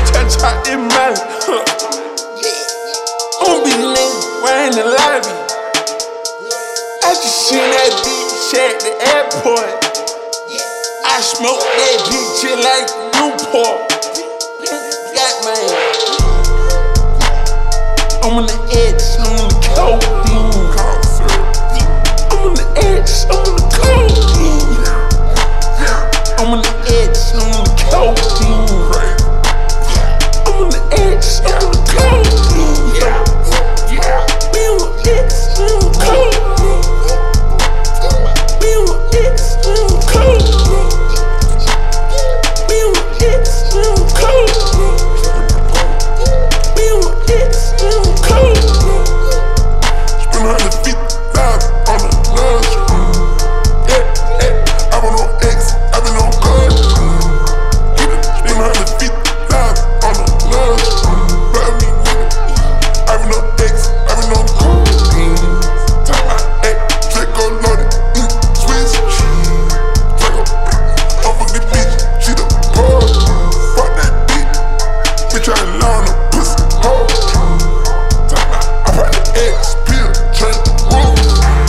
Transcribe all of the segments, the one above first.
Cha-cha in my be nigga right in the lobby. I just seen that bitch at the airport. I smoke that bitch just like Newport. Got man. I'm on the edge, I'm on the codeine. I'm on the edge, I'm on the codeine. I'm on the edge, I'm on the codeine. I'm on the edge, I'm on the codeine. We on the edge, I'm on the codeine. We on the edge, I'm on the codeine. We on the edge, I'm on the codeine. We on the edge, I'm on the codeine. Spend 150,000 on the lunch. I been on X, I been on God. Spend 150,000 on the lunch. But me, I been on X, I been on codeine. Take my X, Draco loaded, Swiss cheese. Draco, I'm fuck this bitch, she the boss. Fuck that bitch, bitch I ain't lying, no pussy hole. I brought the X pill, drink the roof.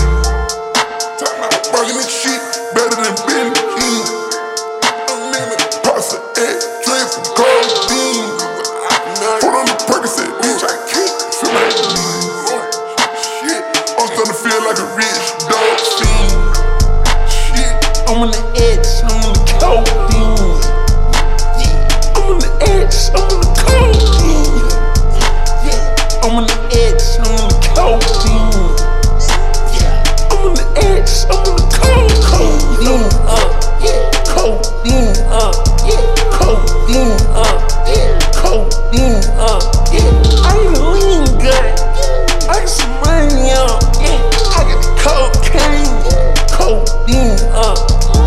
Fucking this shit better than Benny King. I'm in the pasta, egg, drinks, and codeine. Put on the Percocet, bitch, I can't feel like shit. I'm starting to feel like a rich dog fiend. Shit. I'm on the edge, I'm on the codeine. I'm on the edge, I'm on the codeine. I'm on the edge, I'm on the codeine. I'm on the edge, I'm on the codeine up, codeine up, codeine up, codeine up. I ain't a lean gut, I got some money up. I got the cocaine, codeine up.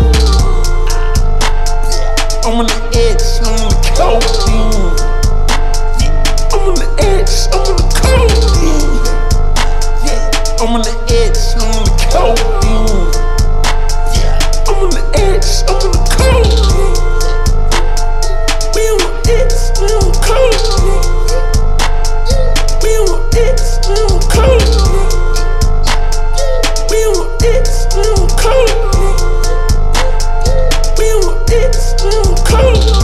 I'm on the edge, I'm on the codeine. I'm on the edge, I'm on the codeine. I'm on the edge, I'm on the codeine. I'm on the edge, I'm on the codeine. We on the edge, we on the codeine. We on the edge, we on the codeine. We on the edge, we on the codeine. We on the edge, we on the codeine.